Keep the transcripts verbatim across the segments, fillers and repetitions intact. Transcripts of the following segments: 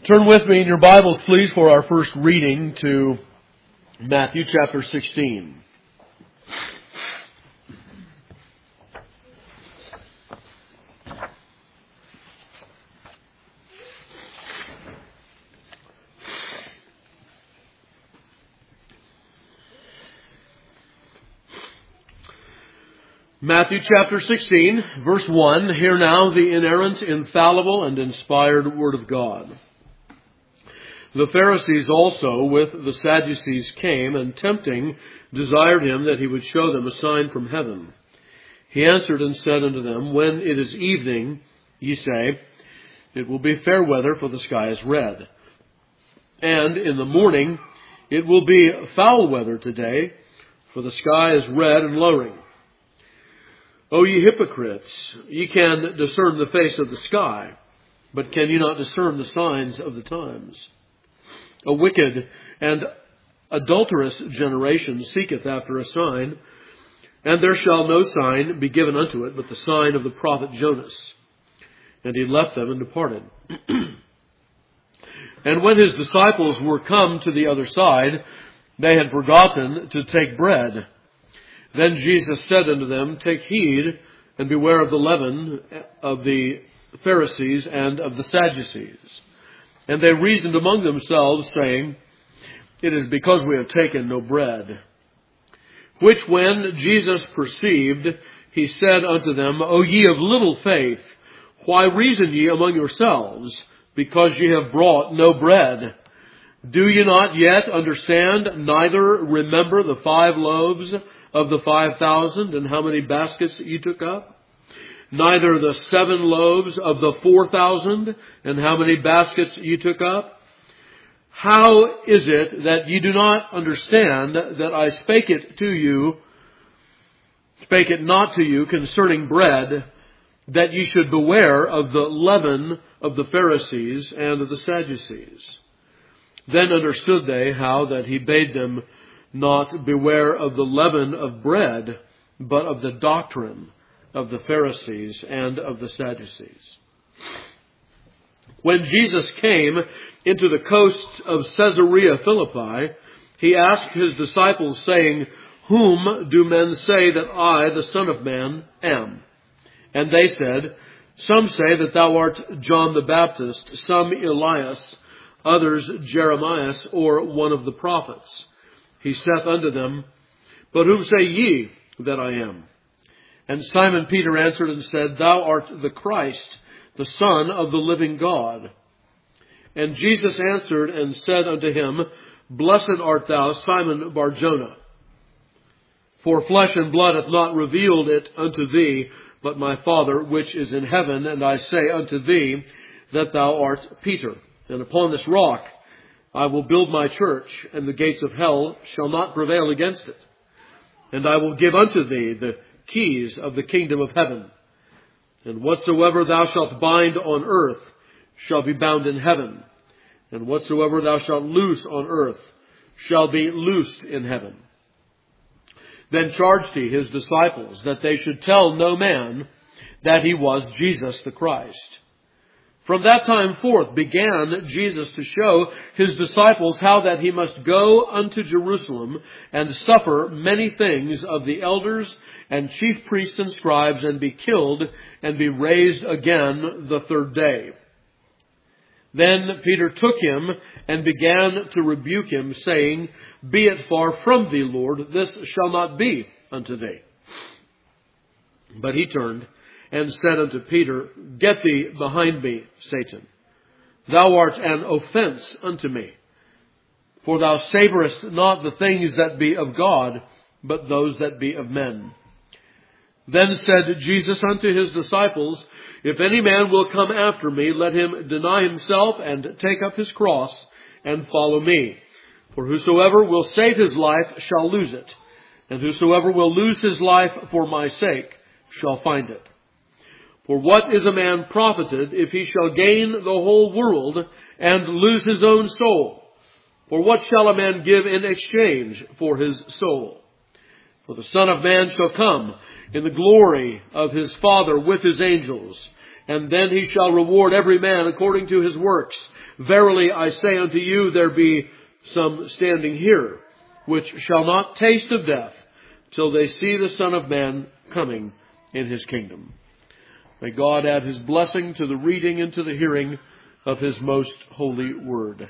Turn with me in your Bibles, please, for our first reading to Matthew chapter sixteen. Matthew chapter sixteen, verse one, hear now the inerrant, infallible, and inspired Word of God. The Pharisees also with the Sadducees came, and tempting desired him that he would show them a sign from heaven. He answered and said unto them, When it is evening, ye say, It will be fair weather, for the sky is red. And in the morning, it will be foul weather today, for the sky is red and lowering. O ye hypocrites, ye can discern the face of the sky, but can ye not discern the signs of the times? A wicked and adulterous generation seeketh after a sign, and there shall no sign be given unto it but the sign of the prophet Jonas. And he left them and departed. And when his disciples were come to the other side, they had forgotten to take bread. Then Jesus said unto them, Take heed, and beware of the leaven of the Pharisees and of the Sadducees. And they reasoned among themselves, saying, It is because we have taken no bread. Which when Jesus perceived, he said unto them, O ye of little faith, why reason ye among yourselves, because ye have brought no bread? Do ye not yet understand, neither remember the five loaves of the five thousand, and how many baskets ye took up? Neither the seven loaves of the four thousand, and how many baskets ye took up? How is it that ye do not understand that I spake it to you, spake it not to you concerning bread, that ye should beware of the leaven of the Pharisees and of the Sadducees? Then understood they how that he bade them not beware of the leaven of bread, but of the doctrine of the Pharisees and of the Sadducees. When Jesus came into the coasts of Caesarea Philippi, he asked his disciples, saying, Whom do men say that I, the Son of Man, am? And they said, Some say that thou art John the Baptist, some Elias, others Jeremiah, or one of the prophets. He saith unto them, But whom say ye that I am? And Simon Peter answered and said, Thou art the Christ, the Son of the living God. And Jesus answered and said unto him, Blessed art thou, Simon Bar-Jonah, for flesh and blood hath not revealed it unto thee, but my Father which is in heaven. And I say unto thee that thou art Peter, and upon this rock I will build my church, and the gates of hell shall not prevail against it. And I will give unto thee the keys of the kingdom of heaven. And whatsoever thou shalt bind on earth shall be bound in heaven. And whatsoever thou shalt loose on earth shall be loosed in heaven. Then charged he his disciples that they should tell no man that he was Jesus the Christ. From that time forth began Jesus to show his disciples how that he must go unto Jerusalem and suffer many things of the elders and chief priests and scribes, and be killed and be raised again the third day. Then Peter took him and began to rebuke him, saying, Be it far from thee, Lord, this shall not be unto thee. But he turned and said unto Peter, Get thee behind me, Satan. Thou art an offense unto me. For thou savorest not the things that be of God, but those that be of men. Then said Jesus unto his disciples, If any man will come after me, let him deny himself and take up his cross and follow me. For whosoever will save his life shall lose it, and whosoever will lose his life for my sake shall find it. For what is a man profited if he shall gain the whole world and lose his own soul? For what shall a man give in exchange for his soul? For the Son of Man shall come in the glory of his Father with his angels, and then he shall reward every man according to his works. Verily I say unto you, there be some standing here, which shall not taste of death, till they see the Son of Man coming in his kingdom. May God add his blessing to the reading and to the hearing of his most holy word.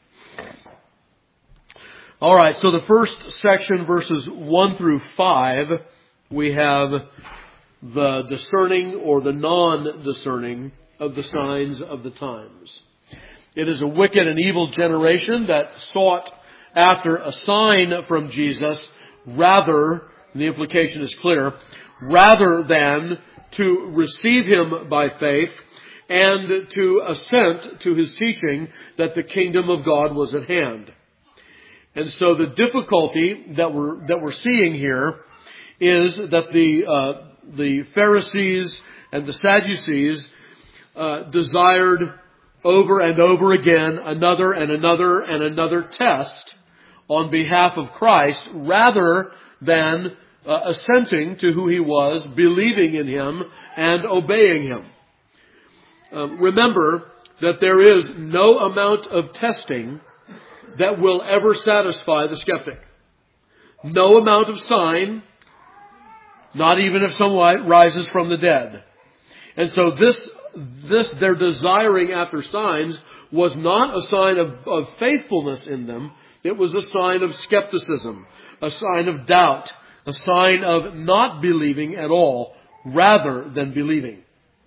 All right, so the first section, verses one through five, we have the discerning or the non-discerning of the signs of the times. It is a wicked and evil generation that sought after a sign from Jesus rather, the implication is clear, rather than to receive him by faith and to assent to his teaching that the kingdom of God was at hand. And so the difficulty that we're that we're seeing here is that the uh, the Pharisees and the Sadducees uh, desired over and over again another and another and another test on behalf of Christ, rather than uh, assenting to who he was, believing in him, and obeying him. Um, remember that there is no amount of testing that will ever satisfy the skeptic. No amount of sign, not even if someone rises from the dead. And so this, this, their desiring after signs was not a sign of, of faithfulness in them. It was a sign of skepticism, a sign of doubt, a sign of not believing at all, rather than believing.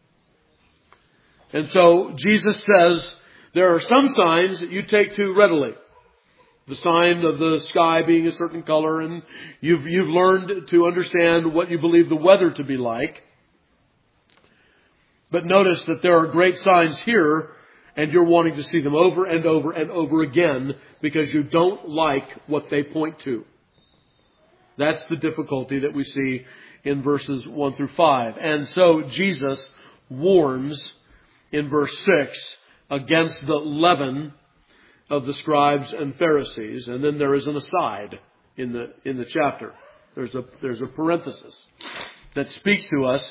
And so Jesus says there are some signs that you take too readily. The sign of the sky being a certain color, and you've, you've learned to understand what you believe the weather to be like. But notice that there are great signs here, and you're wanting to see them over and over and over again because you don't like what they point to. That's the difficulty that we see in verses one through five. And so Jesus warns in verse six against the leaven of the scribes and Pharisees. And then there is an aside in the in the chapter. There's a there's a parenthesis that speaks to us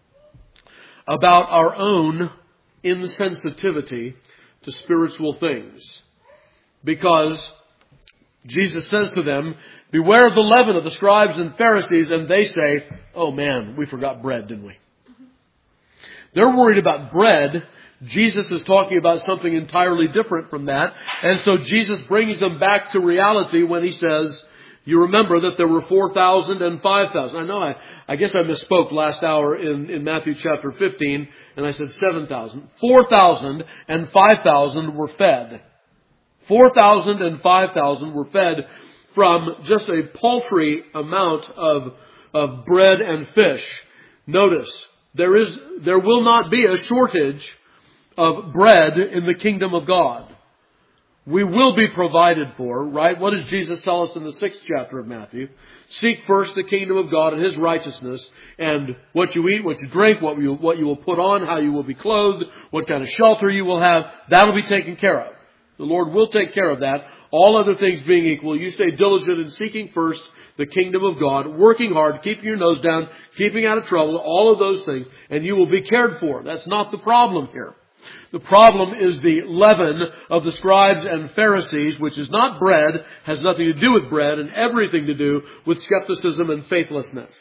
about our own insensitivity to spiritual things. Because Jesus says to them, beware of the leaven of the scribes and Pharisees, and they say, oh man, we forgot bread, didn't we? They're worried about bread. Jesus is talking about something entirely different from that. And so Jesus brings them back to reality when he says, you remember that there were four thousand and five thousand. I know I, I guess I misspoke last hour in, in Matthew chapter fifteen, and I said seven thousand. four thousand and five thousand were fed. four thousand and five thousand were fed from just a paltry amount of, of bread and fish. Notice, there is, there will not be a shortage of bread in the kingdom of God. We will be provided for, right? What does Jesus tell us in the sixth chapter of Matthew? Seek first the kingdom of God and his righteousness, and what you eat, what you drink, what you, what you will put on, how you will be clothed, what kind of shelter you will have, that'll be taken care of. The Lord will take care of that. All other things being equal, you stay diligent in seeking first the kingdom of God, working hard, keeping your nose down, keeping out of trouble, all of those things, and you will be cared for. That's not the problem here. The problem is the leaven of the scribes and Pharisees, which is not bread, has nothing to do with bread, and everything to do with skepticism and faithlessness.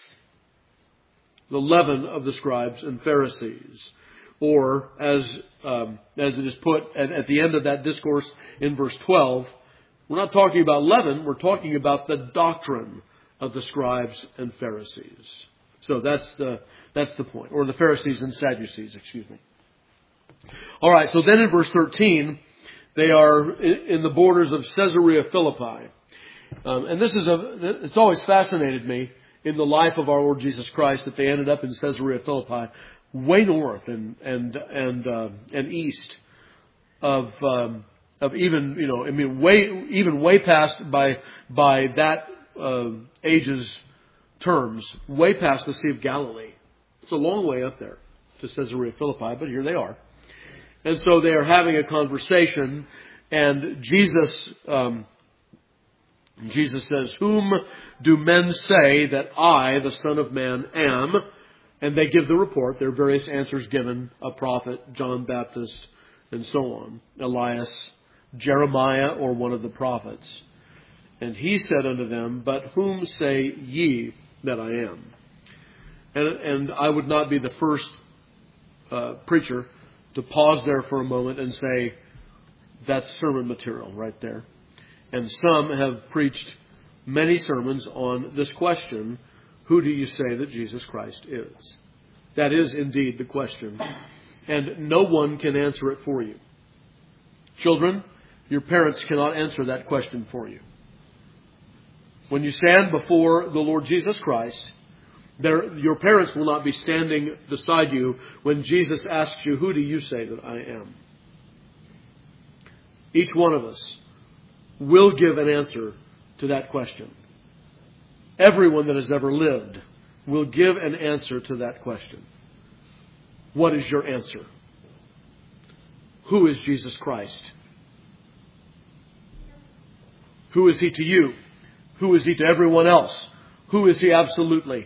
The leaven of the scribes and Pharisees. Or, as um, as it is put at, at the end of that discourse in verse twelve, we're not talking about leaven, we're talking about the doctrine of the scribes and Pharisees. So that's the that's the point. Or the Pharisees and Sadducees, excuse me. All right, so then in verse thirteen, they are in the borders of Caesarea Philippi. Um, and this is a, it's always fascinated me in the life of our Lord Jesus Christ that they ended up in Caesarea Philippi, way north and and and uh, and east of um, of even you know I mean way even way past by by that uh, age's terms, way past the Sea of Galilee. It's a long way up there to Caesarea Philippi, but here they are. And so they are having a conversation, and Jesus um, Jesus says, "Whom do men say that I, the Son of Man, am?" And they give the report. There are various answers given, a prophet, John Baptist, and so on, Elias, Jeremiah, or one of the prophets. And he said unto them, But whom say ye that I am? And, and I would not be the first uh, preacher to pause there for a moment and say, that's sermon material right there. And some have preached many sermons on this question, who do you say that Jesus Christ is? That is indeed the question. And no one can answer it for you. Children, your parents cannot answer that question for you. When you stand before the Lord Jesus Christ, there, your parents will not be standing beside you when Jesus asks you, who do you say that I am? Each one of us will give an answer to that question. Everyone that has ever lived will give an answer to that question. What is your answer? Who is Jesus Christ? Who is He to you? Who is He to everyone else? Who is He absolutely?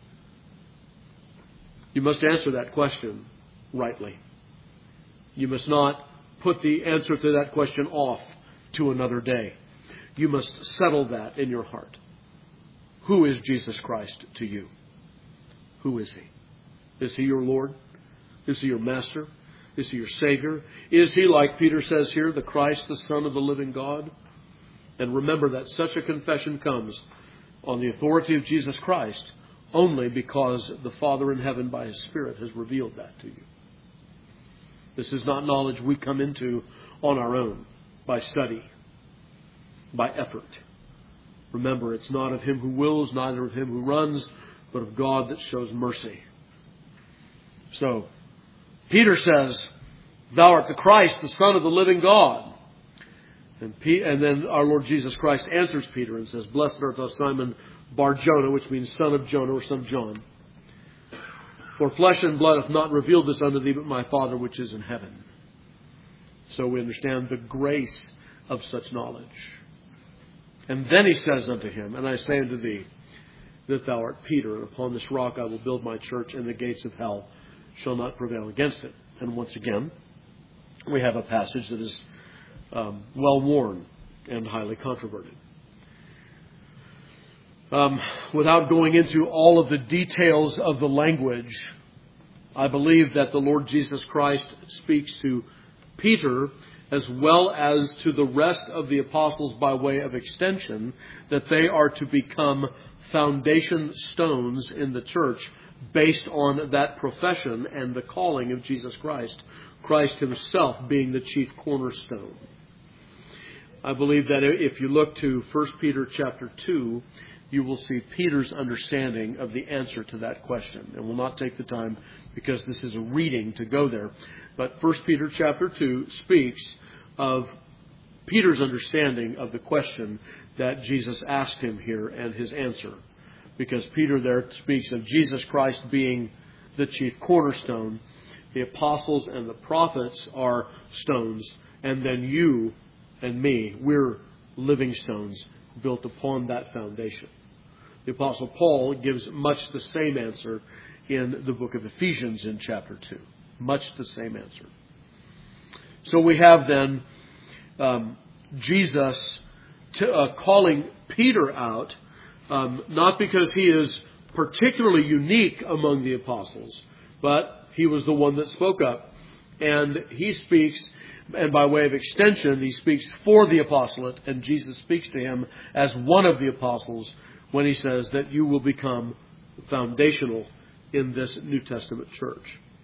You must answer that question rightly. You must not put the answer to that question off to another day. You must settle that in your heart. Who is Jesus Christ to you? Who is He? Is He your Lord? Is He your Master? Is He your Savior? Is He, like Peter says here, the Christ, the Son of the living God? And remember that such a confession comes on the authority of Jesus Christ only because the Father in heaven by His Spirit has revealed that to you. This is not knowledge we come into on our own, by study, by effort. Remember, it's not of him who wills, neither of him who runs, but of God that shows mercy. So, Peter says, Thou art the Christ, the Son of the living God. And, P- and then our Lord Jesus Christ answers Peter and says, Blessed art thou, Simon Bar-Jonah, which means son of Jonah or son of John. For flesh and blood hath not revealed this unto thee, but my Father which is in heaven. So we understand the grace of such knowledge. And then he says unto him, And I say unto thee, that thou art Peter, and upon this rock I will build my church, and the gates of hell shall not prevail against it. And once again, we have a passage that is um, well worn and highly controverted. Um, without going into all of the details of the language, I believe that the Lord Jesus Christ speaks to Peter as well as to the rest of the apostles by way of extension, that they are to become foundation stones in the church based on that profession and the calling of Jesus Christ, Christ Himself being the chief cornerstone. I believe that if you look to First Peter chapter two, you will see Peter's understanding of the answer to that question. And we'll not take the time because this is a reading to go there. But First Peter chapter two speaks of Peter's understanding of the question that Jesus asked him here and his answer. Because Peter there speaks of Jesus Christ being the chief cornerstone. The apostles and the prophets are stones. And then you and me, we're living stones built upon that foundation. The Apostle Paul gives much the same answer in the book of Ephesians in chapter two. Much the same answer. So we have then um, Jesus to, uh, calling Peter out, um, not because he is particularly unique among the apostles, but he was the one that spoke up. And he speaks, and by way of extension, he speaks for the apostolate, and Jesus speaks to him as one of the apostles when he says that you will become foundational in this New Testament church.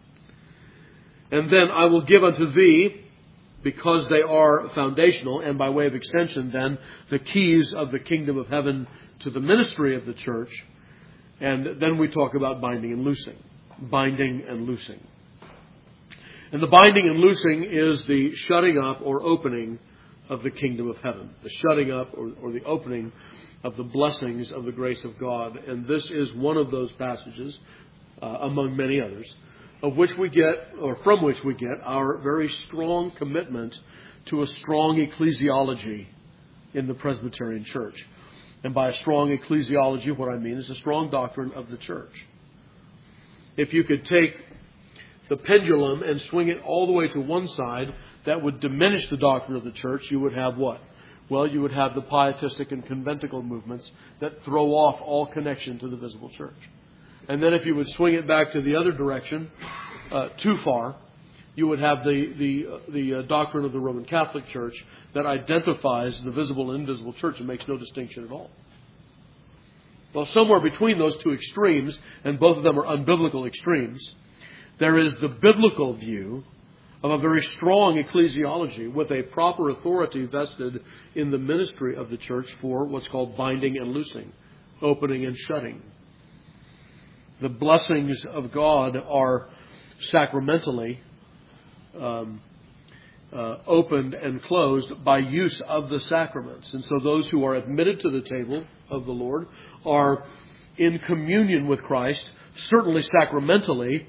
And then I will give unto thee, because they are foundational, and by way of extension then, the keys of the kingdom of heaven to the ministry of the church. And then we talk about binding and loosing. Binding and loosing. And the binding and loosing is the shutting up or opening of the kingdom of heaven. The shutting up or, or the opening of the blessings of the grace of God. And this is one of those passages, uh, among many others, of which we get, or from which we get, our very strong commitment to a strong ecclesiology in the Presbyterian Church. And by a strong ecclesiology, what I mean is a strong doctrine of the church. if you could take the pendulum and swing it all the way to one side, that would diminish the doctrine of the church. You would have what? Well, you would have the pietistic and conventicle movements that throw off all connection to the visible church. And then if you would swing it back to the other direction, uh, too far, you would have the the, uh, the uh, doctrine of the Roman Catholic Church that identifies the visible and invisible church and makes no distinction at all. Well, somewhere between those two extremes, and both of them are unbiblical extremes, there is the biblical view of a very strong ecclesiology with a proper authority vested in the ministry of the church for what's called binding and loosing, opening and shutting. The blessings of God are sacramentally um, uh, opened and closed by use of the sacraments. And so those who are admitted to the table of the Lord are in communion with Christ, certainly sacramentally.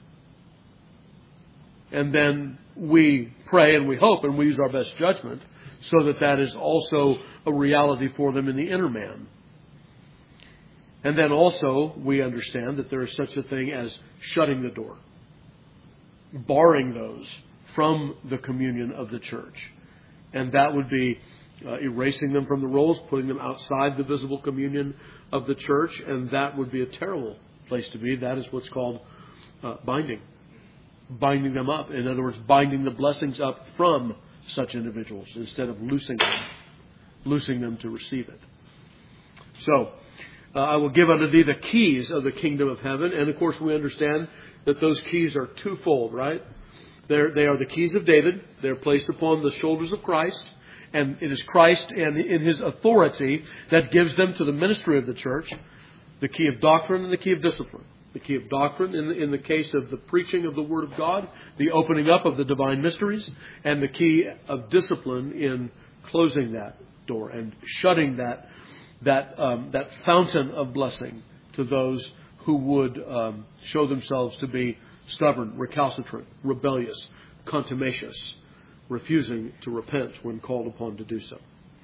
And then we pray and we hope and we use our best judgment so that that is also a reality for them in the inner man. And then also we understand that there is such a thing as shutting the door, barring those from the communion of the church. And that would be uh, erasing them from the rolls, putting them outside the visible communion of the church. And that would be a terrible place to be. That is what's called uh, binding. Binding them up. In other words, binding the blessings up from such individuals instead of loosing them, loosing them to receive it. So, uh, I will give unto thee the keys of the kingdom of heaven. And of course, we understand that those keys are twofold, right? They're, they are the keys of David. They're placed upon the shoulders of Christ. And it is Christ and in His authority that gives them to the ministry of the church, the key of doctrine and the key of discipline. The key of doctrine in the, in the case of the preaching of the Word of God, the opening up of the divine mysteries, and the key of discipline in closing that door and shutting that that um, that fountain of blessing to those who would um, show themselves to be stubborn, recalcitrant, rebellious, contumacious, refusing to repent when called upon to do so.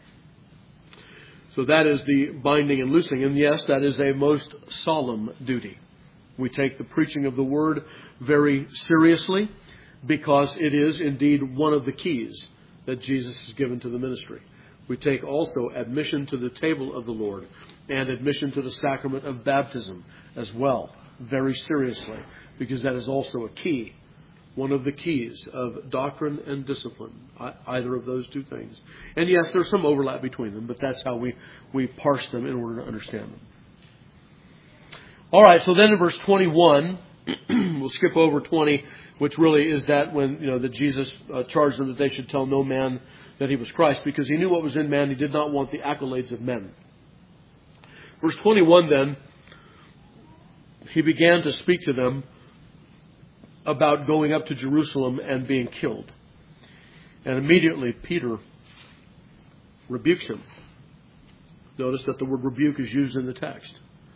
So that is the binding and loosing. And yes, that is a most solemn duty. We take the preaching of the Word very seriously because it is indeed one of the keys that Jesus has given to the ministry. We take also admission to the table of the Lord and admission to the sacrament of baptism as well very seriously, because that is also a key, one of the keys of doctrine and discipline, either of those two things. And yes, there's some overlap between them, but that's how we, we parse them in order to understand them. All right, so then in verse twenty-one, we'll skip over twenty, which really is that when, you know, that Jesus uh, charged them that they should tell no man that He was Christ, because He knew what was in man. He did not want the accolades of men. Verse twenty-one then, He began to speak to them about going up to Jerusalem and being killed. And immediately Peter rebukes him. Notice that the word rebuke is used in the text.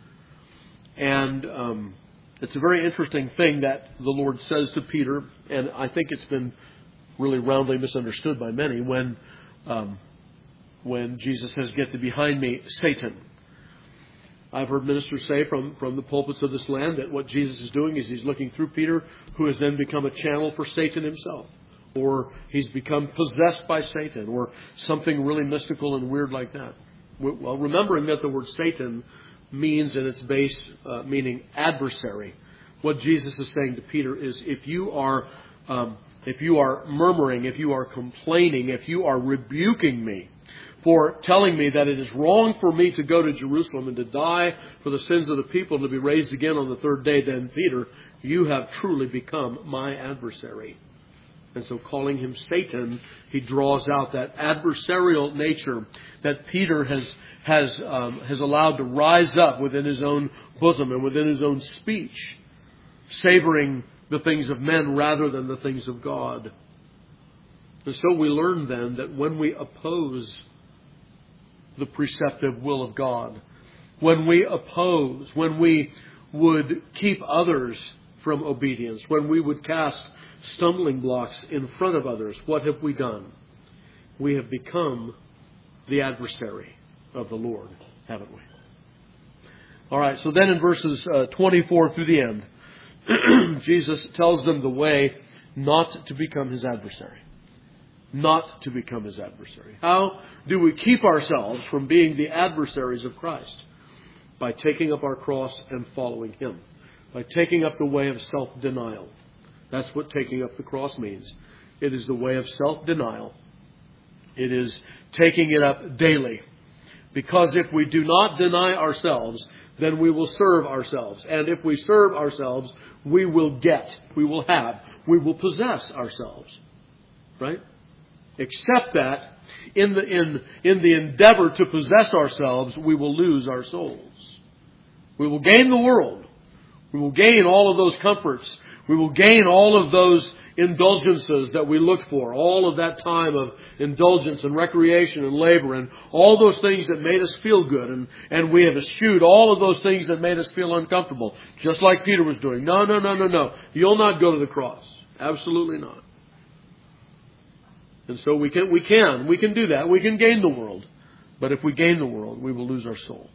And um, it's a very interesting thing that the Lord says to Peter, and I think it's been really roundly misunderstood by many, when um, when Jesus says, "Get thee behind me, Satan." I've heard ministers say from, from the pulpits of this land that what Jesus is doing is He's looking through Peter, who has then become a channel for Satan himself. Or he's become possessed by Satan, or something really mystical and weird like that. Well, remembering that the word Satan means in its base uh, meaning adversary. What Jesus is saying to Peter is, if you are um, if you are murmuring, if you are complaining, if you are rebuking me for telling me that it is wrong for me to go to Jerusalem and to die for the sins of the people and to be raised again on the third day, then Peter, you have truly become my adversary. And so calling him Satan, he draws out that adversarial nature that Peter has has um, has allowed to rise up within his own bosom and within his own speech, savoring the things of men rather than the things of God. And so we learn then that when we oppose the preceptive will of God, when we oppose, when we would keep others from obedience, when we would cast stumbling blocks in front of others, what have we done? We have become the adversary of the Lord, haven't we? All right, so then in verses uh, twenty-four through the end, Jesus tells them the way not to become his adversary. Not to become his adversary. How do we keep ourselves from being the adversaries of Christ? By taking up our cross and following him. By taking up the way of self-denial. That's what taking up the cross means. It is the way of self-denial. It is taking it up daily. Because if we do not deny ourselves, then we will serve ourselves. And if we serve ourselves, we will get, we will have, we will possess ourselves. Right? Except that in the, in, in the endeavor to possess ourselves, we will lose our souls. We will gain the world. We will gain all of those comforts. We will gain all of those indulgences that we look for. All of that time of indulgence and recreation and labor and all those things that made us feel good. And, and we have eschewed all of those things that made us feel uncomfortable. Just like Peter was doing. No, no, no, no, no. You'll not go to the cross. Absolutely not. And so we can, we can, we can do that. We can gain the world. But if we gain the world, we will lose our soul.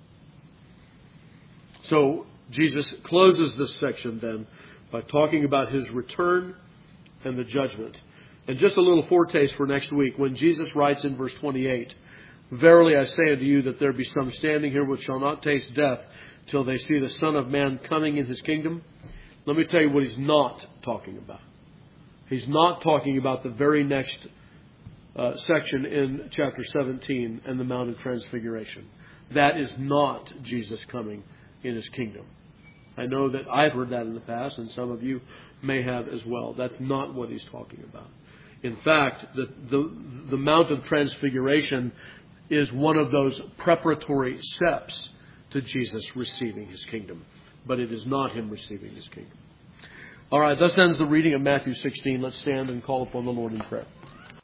So Jesus closes this section then by talking about his return and the judgment. And just a little foretaste for next week, when Jesus writes in verse twenty-eight, "Verily I say unto you that there be some standing here which shall not taste death till they see the Son of Man coming in his kingdom." Let me tell you what he's not talking about. He's not talking about the very next uh, section in chapter seventeen and the Mount of Transfiguration. That is not Jesus coming in his kingdom. I know that I've heard that in the past, and some of you may have as well. That's not what he's talking about. In fact, the, the, the Mount of Transfiguration is one of those preparatory steps to Jesus receiving his kingdom. But it is not him receiving his kingdom. All right, thus ends the reading of Matthew sixteen. Let's stand and call upon the Lord in prayer.